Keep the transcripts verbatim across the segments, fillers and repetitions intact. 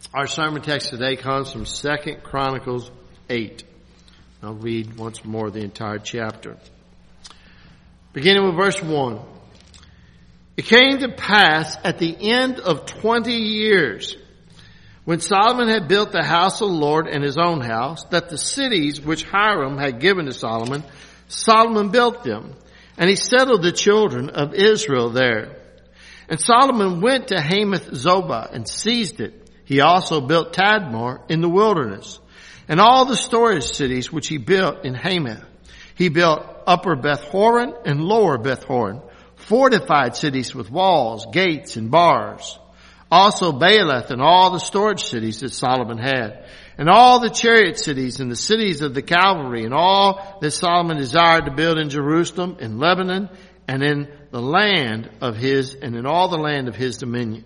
Our sermon text today comes from Second Chronicles eight. I'll read once more the entire chapter. Beginning with verse one. It came to pass at the end of twenty years, when Solomon had built the house of the Lord and his own house, that the cities which Hiram had given to Solomon, Solomon built them, and he settled the children of Israel there. And Solomon went to Hamath Zobah and seized it. He also built Tadmor in the wilderness, and all the storage cities which he built in Hamath. He built Upper Beth Horon and Lower Beth Horon, fortified cities with walls, gates, and bars. Also Baalath and all the storage cities that Solomon had, and all the chariot cities and the cities of the cavalry, and all that Solomon desired to build in Jerusalem, in Lebanon, and in the land of his, and in all the land of his dominion.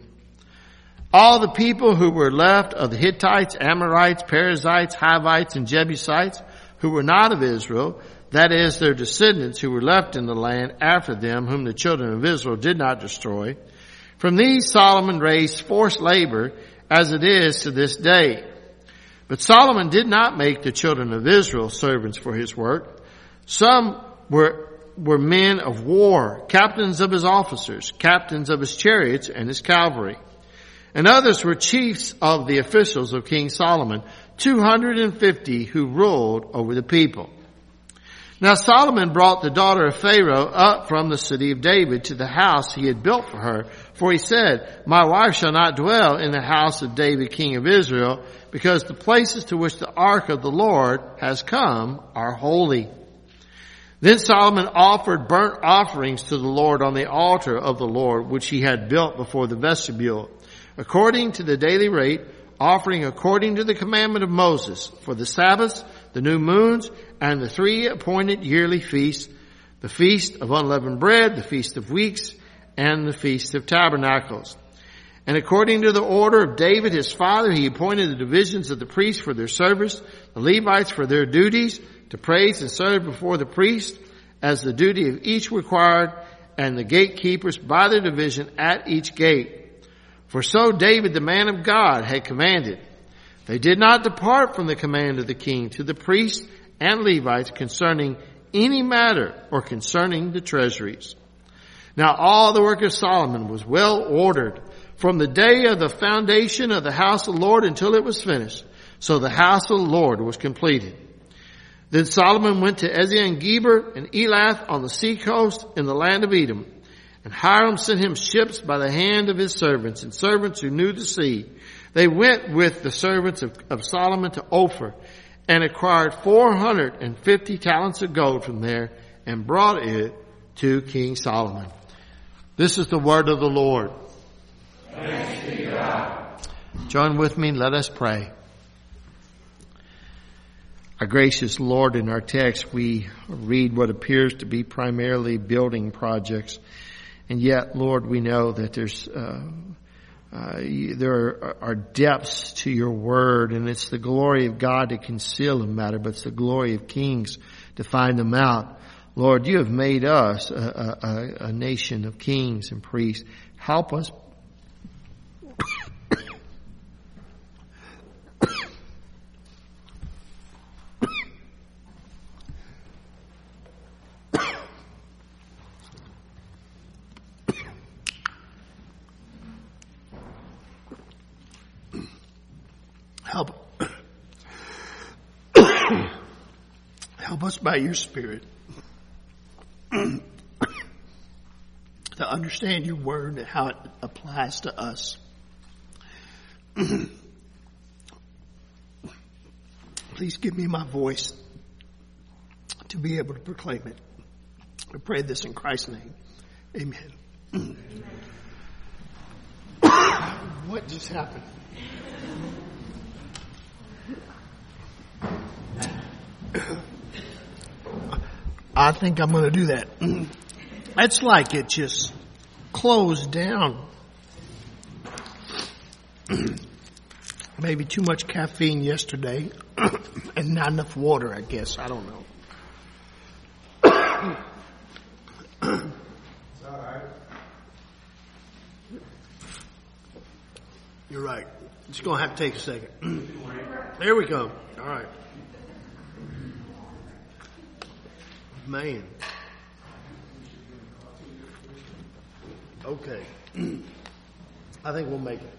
All the people who were left of the Hittites, Amorites, Perizzites, Hivites, and Jebusites, who were not of Israel, that is, their descendants who were left in the land after them, whom the children of Israel did not destroy. From these Solomon raised forced labor, as it is to this day. But Solomon did not make the children of Israel servants for his work. Some were, were men of war, captains of his officers, captains of his chariots and his cavalry. And others were chiefs of the officials of King Solomon, two hundred fifty who ruled over the people. Now Solomon brought the daughter of Pharaoh up from the city of David to the house he had built for her. For he said, my wife shall not dwell in the house of David, king of Israel, because the places to which the ark of the Lord has come are holy. Then Solomon offered burnt offerings to the Lord on the altar of the Lord, which he had built before the vestibule, according to the daily rate, offering according to the commandment of Moses, for the Sabbaths, the new moons, and the three appointed yearly feasts, the feast of unleavened bread, the feast of weeks, and the feast of tabernacles. And according to the order of David his father, he appointed the divisions of the priests for their service, the Levites for their duties, to praise and serve before the priest, as the duty of each required, and the gatekeepers by their division at each gate. For so David, the man of God, had commanded. They did not depart from the command of the king to the priests and Levites concerning any matter or concerning the treasuries. Now all the work of Solomon was well ordered from the day of the foundation of the house of the Lord until it was finished. So the house of the Lord was completed. Then Solomon went to Ezion-Geber and Elath on the sea coast in the land of Edom. And Hiram sent him ships by the hand of his servants and servants who knew the sea. They went with the servants of, of Solomon to Ophir and acquired four hundred fifty talents of gold from there and brought it to King Solomon. This is the word of the Lord. Thanks be to God. Join with me, let us pray. Our gracious Lord, in our text we read what appears to be primarily building projects. And yet, Lord, we know that there's uh, uh, there are, are depths to your word, and it's the glory of God to conceal a matter, but it's the glory of kings to find them out. Lord, you have made us a, a, a nation of kings and priests. Help us. Help, help us by your Spirit to understand your word and how it applies to us. Please give me my voice to be able to proclaim it. I pray this in Christ's name. Amen. What just happened? I think I'm going to do that. It's like it just closed down. Maybe too much caffeine yesterday and not enough water, I guess. I don't know. It's all right. You're right. It's going to have to take a second. There we go. All right. Man. Okay. I think we'll make it.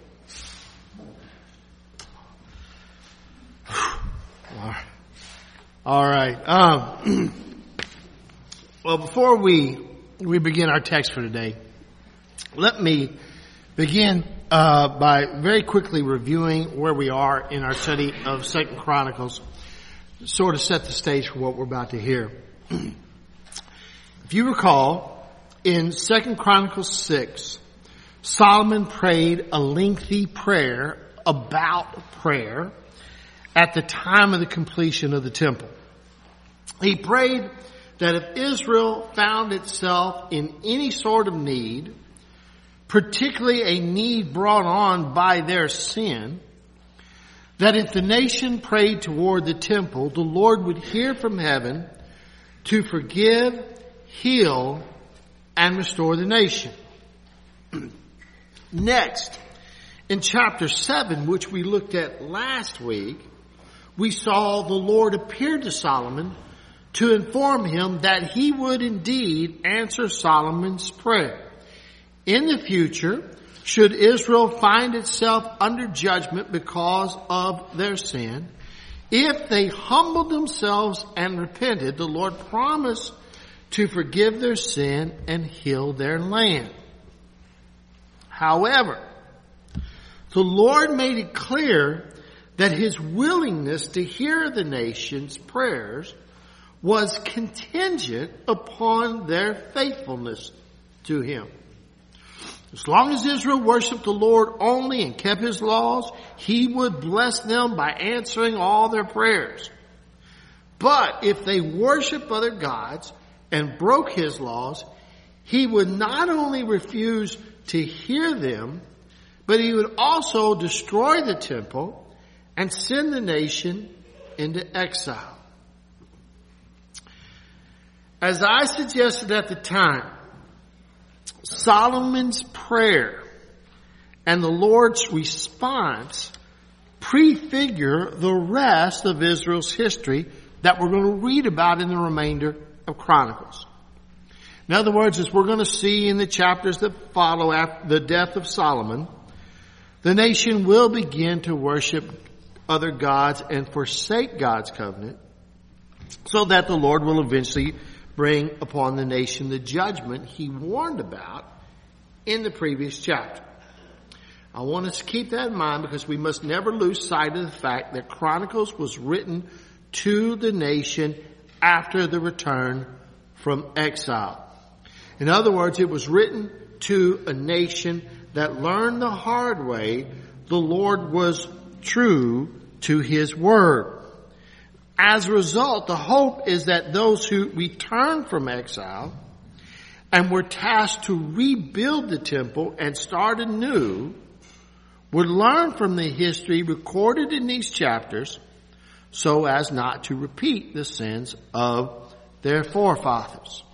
All right. Um, well, before we we begin our text for today, let me begin uh, by very quickly reviewing where we are in our study of Second Chronicles, sort of set the stage for what we're about to hear. If you recall, in Second Chronicles six, Solomon prayed a lengthy prayer about prayer at the time of the completion of the temple. He prayed that if Israel found itself in any sort of need, particularly a need brought on by their sin, that if the nation prayed toward the temple, the Lord would hear from heaven to forgive, heal, and restore the nation. Next, in chapter seven, which we looked at last week, we saw the Lord appear to Solomon to inform him that he would indeed answer Solomon's prayer. In the future, should Israel find itself under judgment because of their sin, if they humbled themselves and repented, the Lord promised to forgive their sin and heal their land. However, the Lord made it clear that his willingness to hear the nation's prayers was contingent upon their faithfulness to him. As long as Israel worshiped the Lord only and kept his laws, he would bless them by answering all their prayers. But if they worshiped other gods and broke his laws, he would not only refuse to hear them, but he would also destroy the temple and send the nation into exile. As I suggested at the time, Solomon's prayer and the Lord's response prefigure the rest of Israel's history that we're going to read about in the remainder of Chronicles. In other words, as we're going to see in the chapters that follow after the death of Solomon, the nation will begin to worship other gods and forsake God's covenant, so that the Lord will eventually bring upon the nation the judgment he warned about in the previous chapter. I want us to keep that in mind because we must never lose sight of the fact that Chronicles was written to the nation after the return from exile. In other words, it was written to a nation that learned the hard way the Lord was true to his word. As a result, the hope is that those who returned from exile and were tasked to rebuild the temple and start anew would learn from the history recorded in these chapters so as not to repeat the sins of their forefathers.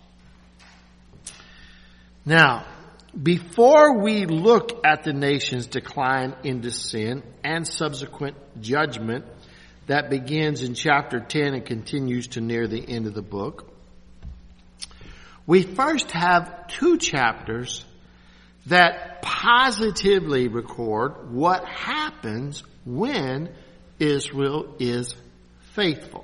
Now, before we look at the nation's decline into sin and subsequent judgment that begins in chapter ten and continues to near the end of the book, we first have two chapters that positively record what happens when Israel is faithful.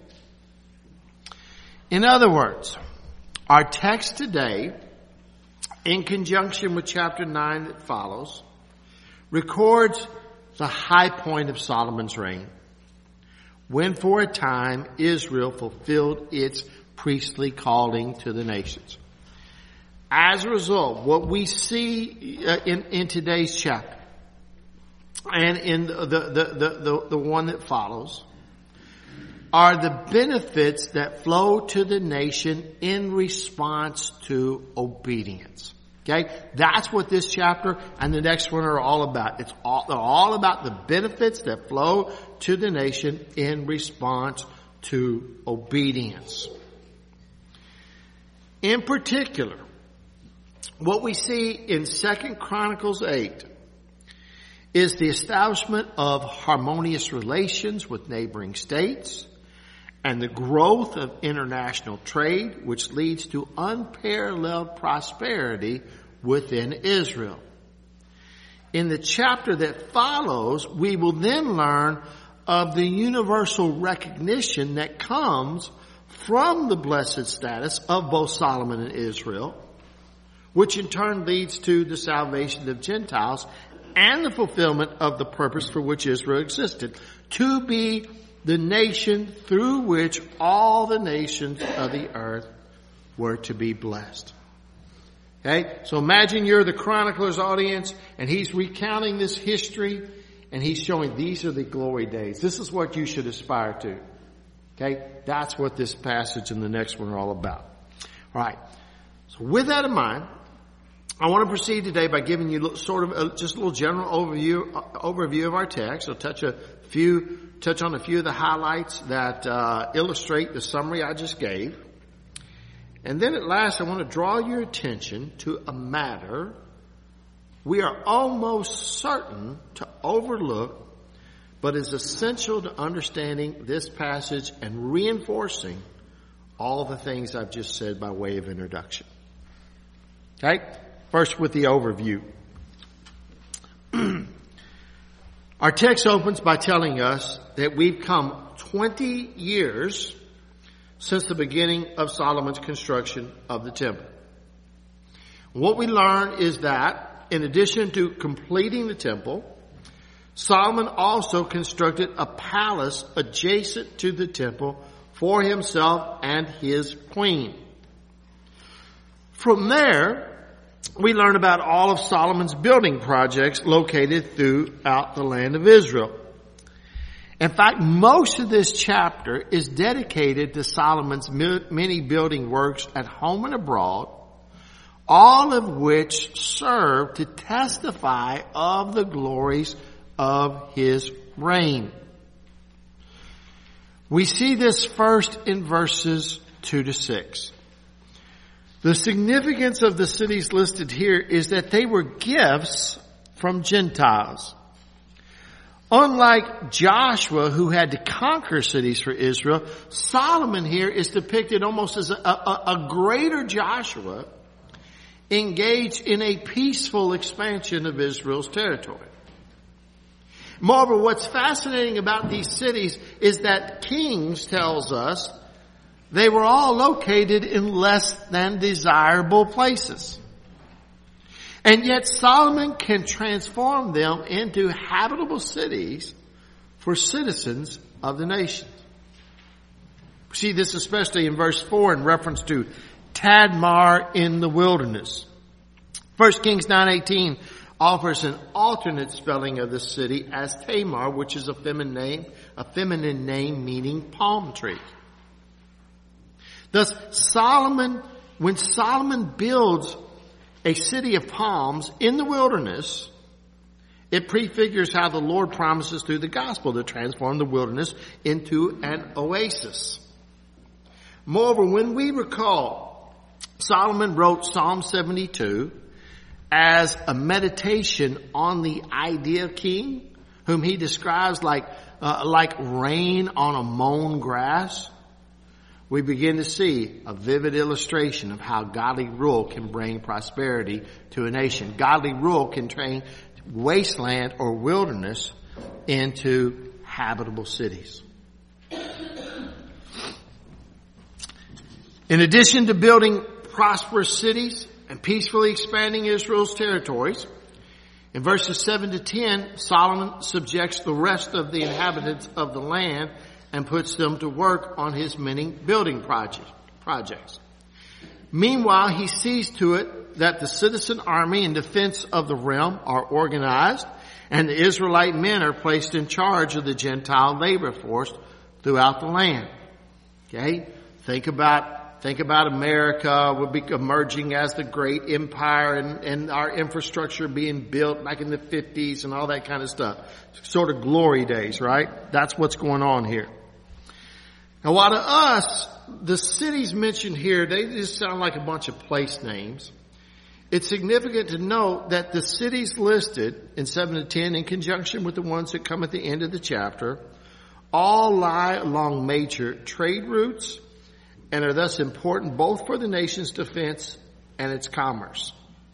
In other words, our text today, in conjunction with chapter nine that follows, records the high point of Solomon's reign, when for a time Israel fulfilled its priestly calling to the nations. As a result, what we see uh, in, in today's chapter and in the, the, the, the, the one that follows are the benefits that flow to the nation in response to obedience. Okay? That's what this chapter and the next one are all about. It's all, they're all about the benefits that flow to the nation in response to obedience. In particular, what we see in Second Chronicles eight is the establishment of harmonious relations with neighboring states and the growth of international trade, which leads to unparalleled prosperity within Israel. In the chapter that follows, we will then learn of the universal recognition that comes from the blessed status of both Solomon and Israel, which in turn leads to the salvation of Gentiles and the fulfillment of the purpose for which Israel existed, to be the nation through which all the nations of the earth were to be blessed. Okay? So imagine you're the chronicler's audience and he's recounting this history and he's showing these are the glory days. This is what you should aspire to. Okay? That's what this passage and the next one are all about. All right. So with that in mind, I want to proceed today by giving you sort of a, just a little general overview overview of our text. I'll touch a few touch on a few of the highlights that uh, illustrate the summary I just gave. And then at last, I want to draw your attention to a matter we are almost certain to overlook, but is essential to understanding this passage and reinforcing all the things I've just said by way of introduction. Okay? First with the overview. Our text opens by telling us that we've come twenty years since the beginning of Solomon's construction of the temple. What we learn is that, in addition to completing the temple, Solomon also constructed a palace adjacent to the temple for himself and his queen. From there, we learn about all of Solomon's building projects located throughout the land of Israel. In fact, most of this chapter is dedicated to Solomon's many building works at home and abroad, all of which serve to testify of the glories of his reign. We see this first in verses two to six. The significance of the cities listed here is that they were gifts from Gentiles. Unlike Joshua, who had to conquer cities for Israel, Solomon here is depicted almost as a, a, a greater Joshua engaged in a peaceful expansion of Israel's territory. Moreover, what's fascinating about these cities is that Kings tells us they were all located in less than desirable places. And yet Solomon can transform them into habitable cities for citizens of the nations. We see this especially in verse four in reference to Tadmar in the wilderness. First Kings nine eighteen offers an alternate spelling of the city as Tamar, which is a feminine name, a feminine name meaning palm tree. Thus, Solomon, when Solomon builds a city of palms in the wilderness, it prefigures how the Lord promises through the gospel to transform the wilderness into an oasis. Moreover, when we recall, Solomon wrote Psalm seventy-two as a meditation on the ideal king, whom he describes like uh, like rain on a mown grass. We begin to see a vivid illustration of how godly rule can bring prosperity to a nation. Godly rule can turn wasteland or wilderness into habitable cities. In addition to building prosperous cities and peacefully expanding Israel's territories, in verses seven to ten, Solomon subjects the rest of the inhabitants of the land and puts them to work on his many building project, projects. Meanwhile, he sees to it that the citizen army in defense of the realm are organized and the Israelite men are placed in charge of the Gentile labor force throughout the land. Okay? Think about, think about America would be emerging as the great empire and, and our infrastructure being built back in the fifties and all that kind of stuff. Sort of glory days, right? That's what's going on here. Now, while to us, the cities mentioned here, they just sound like a bunch of place names. It's significant to note that the cities listed in seven to ten, in conjunction with the ones that come at the end of the chapter, all lie along major trade routes and are thus important both for the nation's defense and its commerce.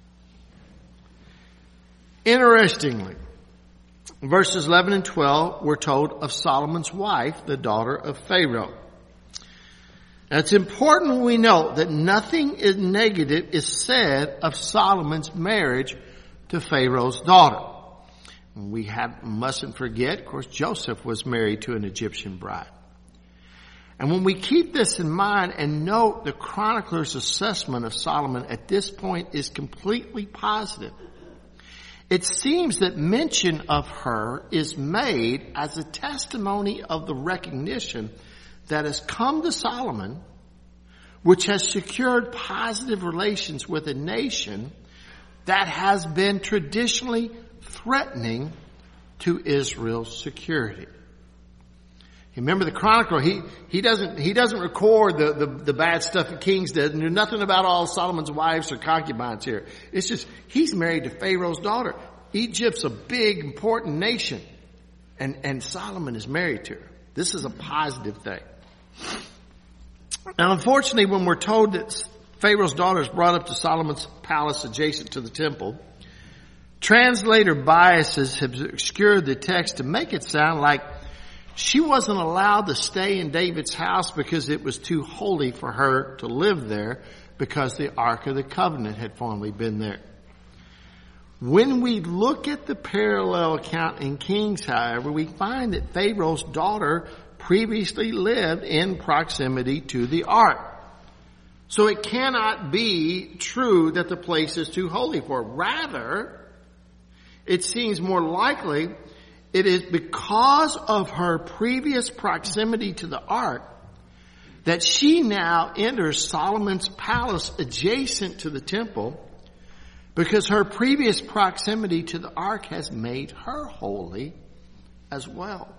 Interestingly, verses eleven and twelve, we're told of Solomon's wife, the daughter of Pharaoh. Now, it's important we note that nothing is negative is said of Solomon's marriage to Pharaoh's daughter. We have, mustn't forget, of course, Joseph was married to an Egyptian bride. And when we keep this in mind and note the chronicler's assessment of Solomon at this point is completely positive, it seems that mention of her is made as a testimony of the recognition that has come to Solomon, which has secured positive relations with a nation that has been traditionally threatening to Israel's security. Remember, the chronicler, he, he doesn't, he doesn't record the, the, the bad stuff that Kings did, and there's nothing about all Solomon's wives or concubines here. It's just, he's married to Pharaoh's daughter. Egypt's a big, important nation, and, and Solomon is married to her. This is a positive thing. Now, unfortunately, when we're told that Pharaoh's daughter is brought up to Solomon's palace adjacent to the temple, translator biases have obscured the text to make it sound like she wasn't allowed to stay in David's house because it was too holy for her to live there because the Ark of the Covenant had formerly been there. When we look at the parallel account in Kings, however, we find that Pharaoh's daughter previously lived in proximity to the ark. So it cannot be true that the place is too holy for her. Rather, it seems more likely it is because of her previous proximity to the ark that she now enters Solomon's palace adjacent to the temple, because her previous proximity to the ark has made her holy as well.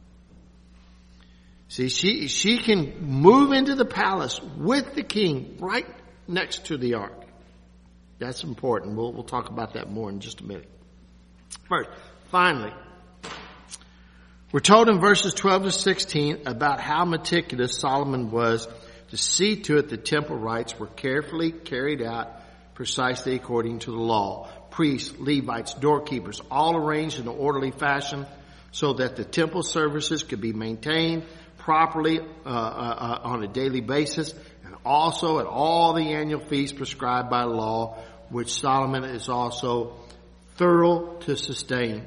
See, she, she can move into the palace with the king right next to the ark. That's important. We'll, we'll talk about that more in just a minute. First, finally, we're told in verses twelve to sixteen about how meticulous Solomon was to see to it the temple rites were carefully carried out precisely according to the law. Priests, Levites, doorkeepers, all arranged in an orderly fashion so that the temple services could be maintained properly uh, uh, on a daily basis, and also at all the annual feasts prescribed by law, which Solomon is also thorough to sustain.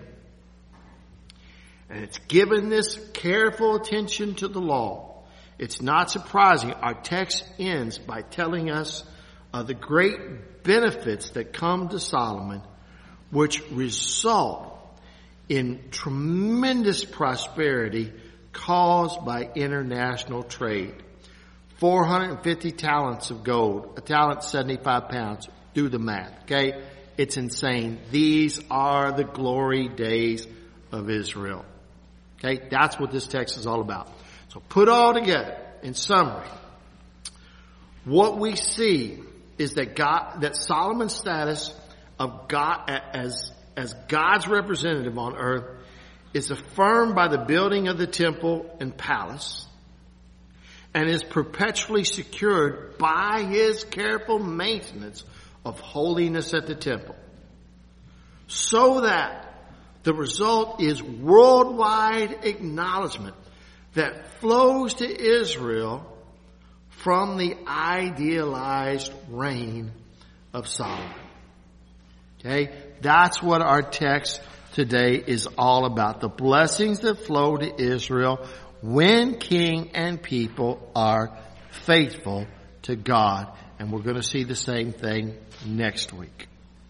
And it's given this careful attention to the law. It's not surprising our text ends by telling us of the great benefits that come to Solomon, which result in tremendous prosperity caused by international trade. four hundred fifty talents of gold, a talent seventy-five pounds. Do the math, okay? It's insane. These are the glory days of Israel. Okay, that's what this text is all about. So put all together, in summary, what we see is that God, that Solomon's status of God as, as God's representative on earth is affirmed by the building of the temple and palace, and is perpetually secured by his careful maintenance of holiness at the temple, so that the result is worldwide acknowledgement that flows to Israel from the idealized reign of Solomon. Okay? That's what our text today is all about. The blessings that flow to Israel when king and people are faithful to God. And we're going to see the same thing next week.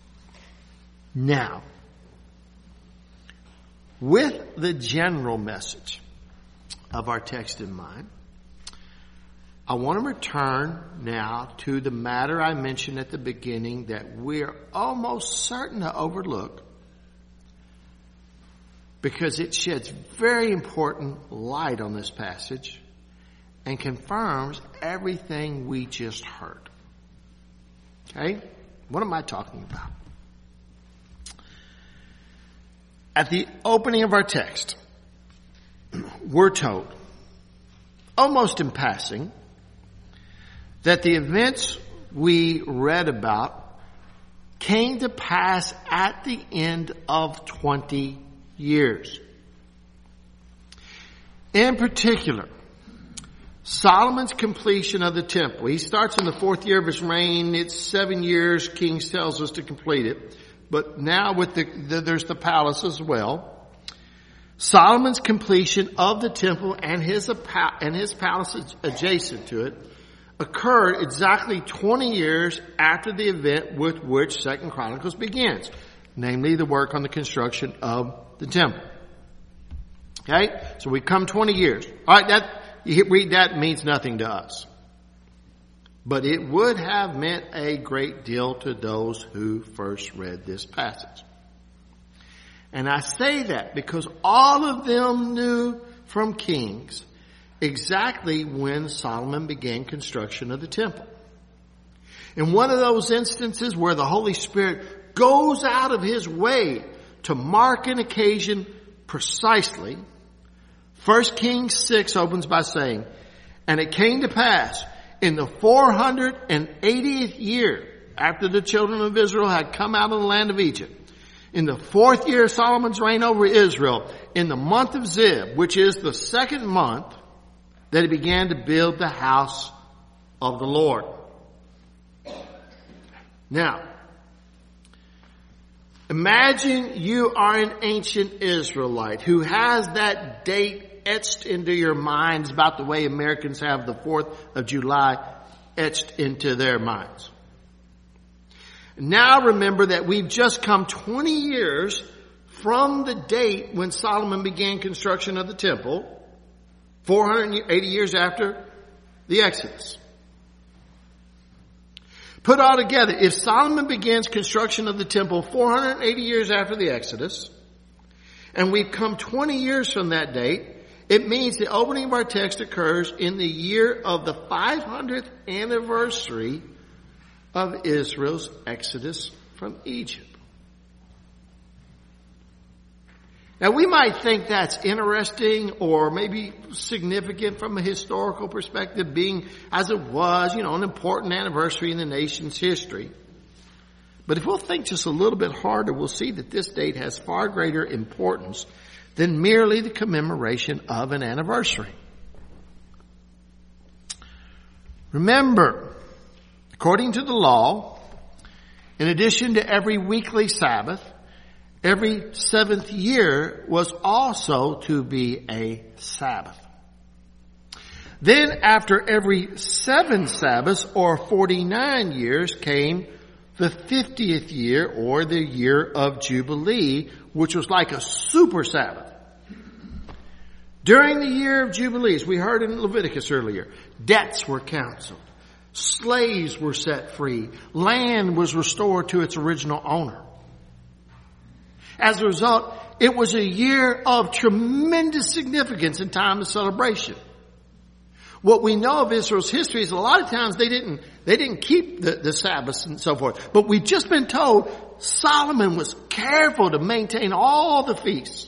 Now, with the general message of our text in mind, I want to return now to the matter I mentioned at the beginning that we're almost certain to overlook, because it sheds very important light on this passage and confirms everything we just heard. Okay? What am I talking about? At the opening of our text, we're told, almost in passing, that the events we read about came to pass at the end of twenty years. In particular, Solomon's completion of the temple. He starts in the fourth year of his reign. It's seven years, Kings tells us, to complete it. But now with the, the there's the palace as well. Solomon's completion of the temple and his and his palace adjacent to it occurred exactly twenty years after the event with which Second Chronicles begins, namely the work on the construction of the temple. Okay, so we come twenty years. All right, that you read that means nothing to us, but it would have meant a great deal to those who first read this passage. And I say that because all of them knew from Kings exactly when Solomon began construction of the temple. In one of those instances where the Holy Spirit goes out of his way to mark an occasion precisely, First Kings six opens by saying, "And it came to pass in the four hundred eightieth year after the children of Israel had come out of the land of Egypt, in the fourth year of Solomon's reign over Israel, in the month of Zib, which is the second month, that he began to build the house of the Lord." Now, imagine you are an ancient Israelite who has that date etched into your minds about the way Americans have the fourth of July etched into their minds. Now remember that we've just come twenty years from the date when Solomon began construction of the temple, four hundred eighty years after the Exodus. Put all together, if Solomon begins construction of the temple four hundred eighty years after the Exodus, and we've come twenty years from that date, it means the opening of our text occurs in the year of the five hundredth anniversary of Israel's exodus from Egypt. Now we might think that's interesting or maybe significant from a historical perspective, being as it was, you know, an important anniversary in the nation's history. But if we'll think just a little bit harder, we'll see that this date has far greater importance than merely the commemoration of an anniversary. Remember, according to the law, in addition to every weekly Sabbath, every seventh year was also to be a Sabbath. Then after every seven Sabbaths, or forty-nine years, came the fiftieth year, or the year of Jubilee, which was like a super Sabbath. During the year of Jubilees, we heard in Leviticus earlier, debts were canceled. Slaves were set free. Land was restored to its original owner. As a result, it was a year of tremendous significance in time of celebration. What we know of Israel's history is a lot of times they didn't, they didn't keep the, the Sabbaths and so forth. But we've just been told Solomon was careful to maintain all the feasts.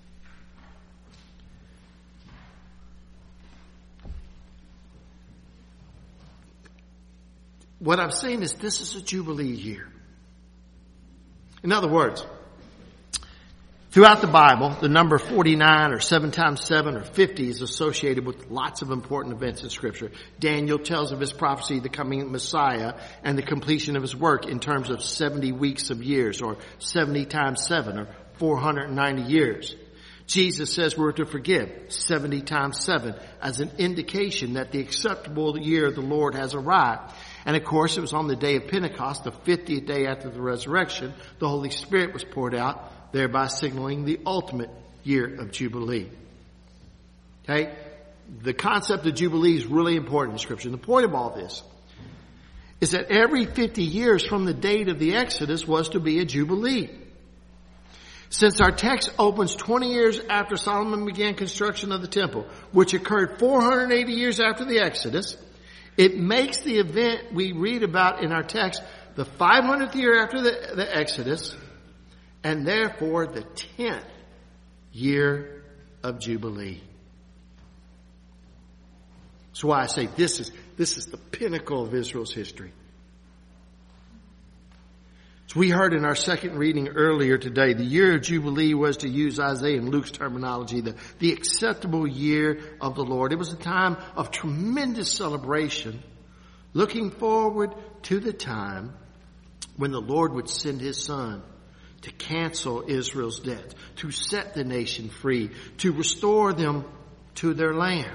What I'm saying is this is a Jubilee year. In other words, throughout the Bible, the number forty-nine or seven times seven or fifty is associated with lots of important events in Scripture. Daniel tells of his prophecy, the coming Messiah, and the completion of his work in terms of seventy weeks of years, or seventy times seven, or four hundred ninety years. Jesus says we're to forgive seventy times seven as an indication that the acceptable year of the Lord has arrived. And of course, it was on the day of Pentecost, the fiftieth day after the resurrection, the Holy Spirit was poured out, thereby signaling the ultimate year of Jubilee. Okay? The concept of Jubilee is really important in Scripture. And the point of all this is that every fifty years from the date of the Exodus was to be a Jubilee. Since our text opens twenty years after Solomon began construction of the temple, which occurred four hundred eighty years after the Exodus, it makes the event we read about in our text the five hundredth year after the, the Exodus, and therefore the tenth year of Jubilee. That's why I say this is, this is the pinnacle of Israel's history. As we heard in our second reading earlier today, the year of Jubilee was, to use Isaiah and Luke's terminology, the, the acceptable year of the Lord. It was a time of tremendous celebration, looking forward to the time when the Lord would send his Son to cancel Israel's debt, to set the nation free, to restore them to their land.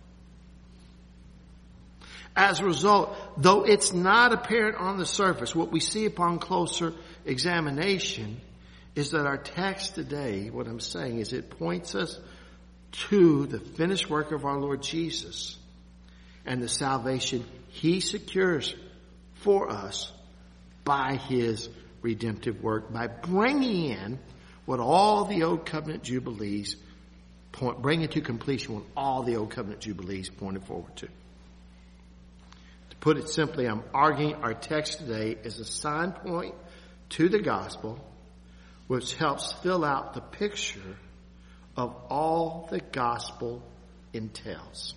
As a result, though it's not apparent on the surface, what we see upon closer examination is that our text today, what I'm saying is it points us to the finished work of our Lord Jesus and the salvation he secures for us by his redemptive work, by bringing in what all the Old Covenant Jubilees point, bringing to completion what all the Old Covenant Jubilees pointed forward to. Put it simply, I'm arguing our text today is a sign point to the gospel, which helps fill out the picture of all the gospel entails.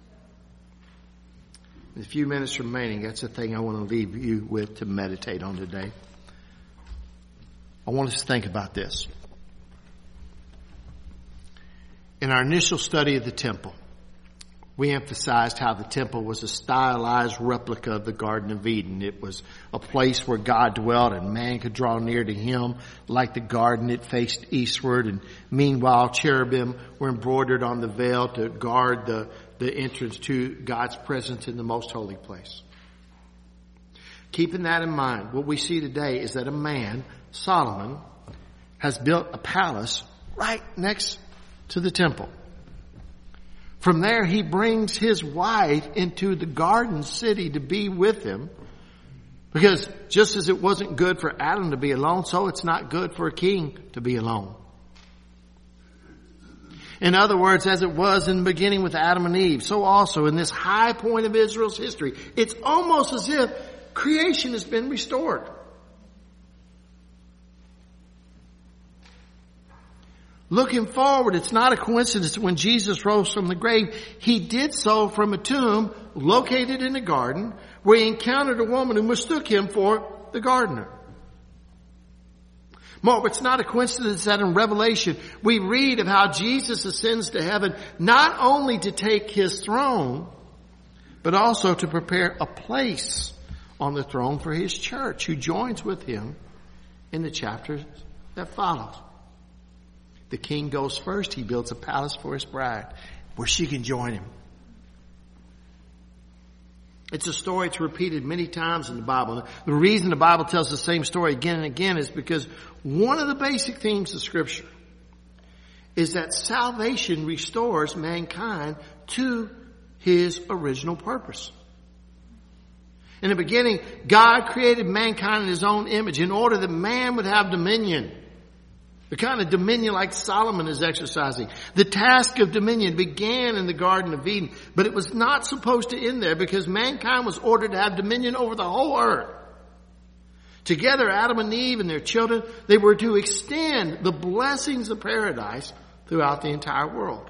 In the few minutes remaining, that's the thing I want to leave you with to meditate on today. I want us to think about this. In our initial study of the temple, we emphasized how the temple was a stylized replica of the Garden of Eden. It was a place where God dwelt and man could draw near to him. Like the garden, it faced eastward, and meanwhile cherubim were embroidered on the veil to guard the, the entrance to God's presence in the most holy place. Keeping that in mind, what we see today is that a man, Solomon, has built a palace right next to the temple. From there, he brings his wife into the garden city to be with him. Because just as it wasn't good for Adam to be alone, so it's not good for a king to be alone. In other words, as it was in the beginning with Adam and Eve, so also in this high point of Israel's history, it's almost as if creation has been restored. Looking forward, it's not a coincidence when Jesus rose from the grave, he did so from a tomb located in a garden where he encountered a woman who mistook him for the gardener. Moreover, it's not a coincidence that in Revelation we read of how Jesus ascends to heaven not only to take his throne, but also to prepare a place on the throne for his church, who joins with him in the chapters that follow. The king goes first. He builds a palace for his bride where she can join him. It's a story that's repeated many times in the Bible. The reason the Bible tells the same story again and again is because one of the basic themes of Scripture is that salvation restores mankind to his original purpose. In the beginning, God created mankind in his own image in order that man would have dominion. The kind of dominion like Solomon is exercising. The task of dominion began in the Garden of Eden, but it was not supposed to end there because mankind was ordered to have dominion over the whole earth. Together, Adam and Eve and their children, they were to extend the blessings of paradise throughout the entire world.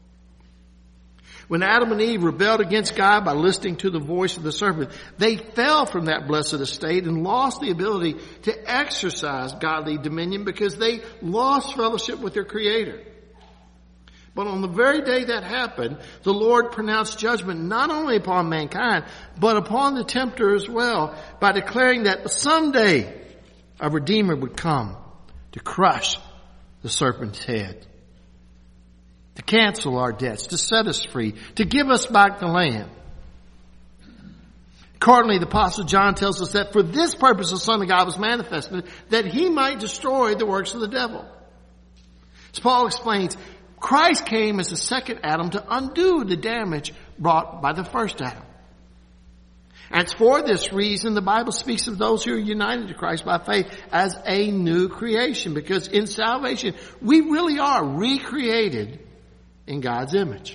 When Adam and Eve rebelled against God by listening to the voice of the serpent, they fell from that blessed estate and lost the ability to exercise godly dominion because they lost fellowship with their Creator. But on the very day that happened, the Lord pronounced judgment not only upon mankind, but upon the tempter as well, by declaring that someday a Redeemer would come to crush the serpent's head, to cancel our debts, to set us free, to give us back the land. Accordingly, the Apostle John tells us that for this purpose the Son of God was manifested, that he might destroy the works of the devil. As Paul explains, Christ came as the second Adam to undo the damage brought by the first Adam. And it's for this reason the Bible speaks of those who are united to Christ by faith as a new creation, because in salvation we really are recreated in God's image.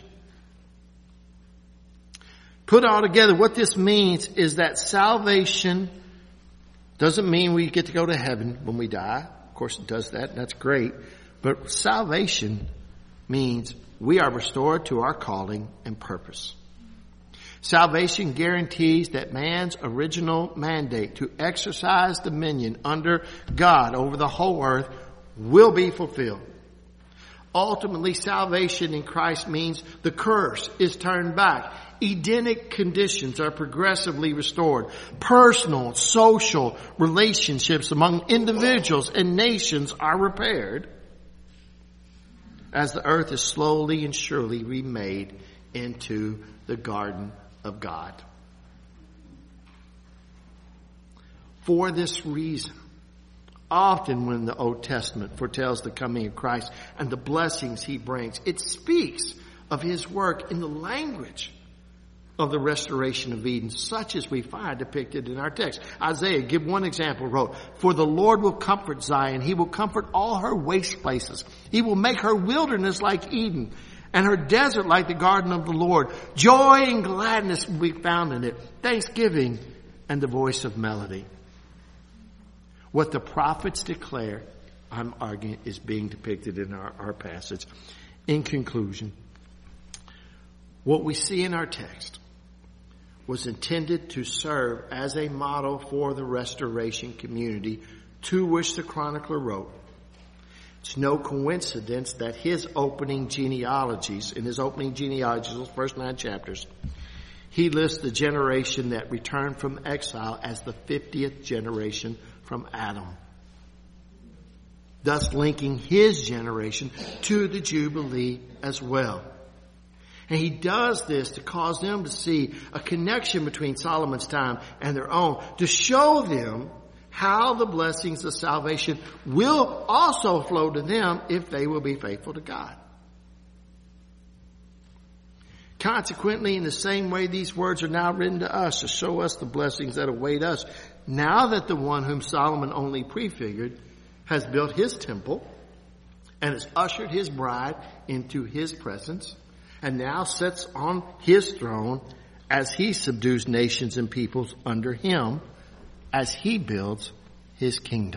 Put all together, what this means is that salvation Doesn't mean we get to go to heaven when we die. Of course it does that, and that's great. But salvation means we are restored to our calling and purpose. Salvation guarantees that man's original mandate to exercise dominion under God over the whole earth will be fulfilled. Ultimately, salvation in Christ means the curse is turned back. Edenic conditions are progressively restored. Personal, social relationships among individuals and nations are repaired as the earth is slowly and surely remade into the garden of God. For this reason, often when the Old Testament foretells the coming of Christ and the blessings he brings, it speaks of his work in the language of the restoration of Eden, such as we find depicted in our text. Isaiah, give one example, wrote, "For the Lord will comfort Zion. He will comfort all her waste places. He will make her wilderness like Eden, and her desert like the garden of the Lord. Joy and gladness will be found in it, thanksgiving and the voice of melody." What the prophets declare, I'm arguing, is being depicted in our, our passage. In conclusion, what we see in our text was intended to serve as a model for the restoration community to which the chronicler wrote. It's no coincidence that his opening genealogies, in his opening genealogies, those first nine chapters, he lists the generation that returned from exile as the fiftieth generation from Adam, thus linking his generation to the Jubilee as well. And he does this to cause them to see a connection between Solomon's time and their own, to show them how the blessings of salvation will also flow to them if they will be faithful to God. Consequently, in the same way, these words are now written to us to show us the blessings that await us, now that the one whom Solomon only prefigured has built his temple and has ushered his bride into his presence, and now sits on his throne as he subdues nations and peoples under him, as he builds his kingdom.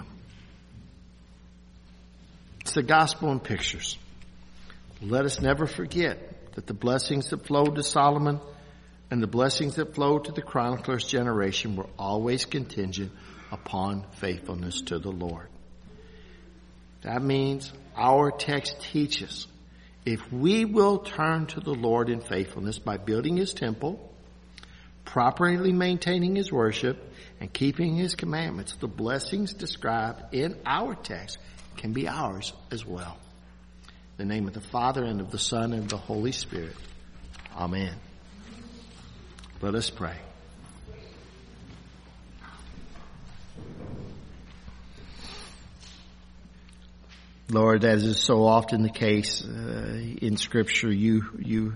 It's the gospel in pictures. Let us never forget that the blessings that flowed to Solomon and the blessings that flowed to the chronicler's generation were always contingent upon faithfulness to the Lord. That means our text teaches, if we will turn to the Lord in faithfulness by building his temple, properly maintaining his worship, and keeping his commandments, the blessings described in our text can be ours as well. In the name of the Father, and of the Son, and of the Holy Spirit. Amen. Let us pray. Lord, as is so often the case uh, in Scripture, you you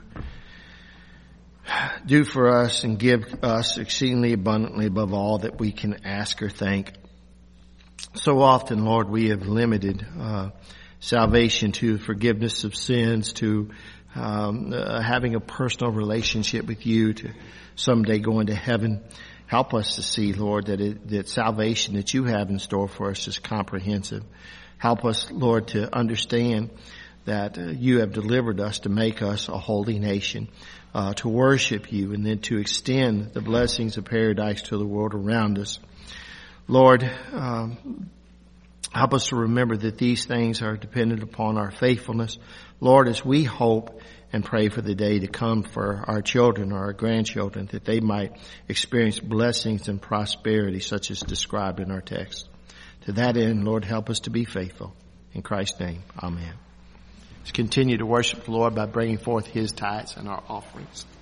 do for us and give us exceedingly abundantly above all that we can ask or think. So often, Lord, we have limited uh, salvation to forgiveness of sins, to um, uh, having a personal relationship with you, to someday going to heaven. Help us to see, Lord, that it, that salvation that you have in store for us is comprehensive. Help us, Lord, to understand that uh, you have delivered us to make us a holy nation, uh, to worship you, and then to extend the blessings of paradise to the world around us. Lord, um, help us to remember that these things are dependent upon our faithfulness. Lord, as we hope and pray for the day to come for our children or our grandchildren, that they might experience blessings and prosperity such as described in our text. To that end, Lord, help us to be faithful. In Christ's name, amen. Let's continue to worship the Lord by bringing forth his tithes and our offerings.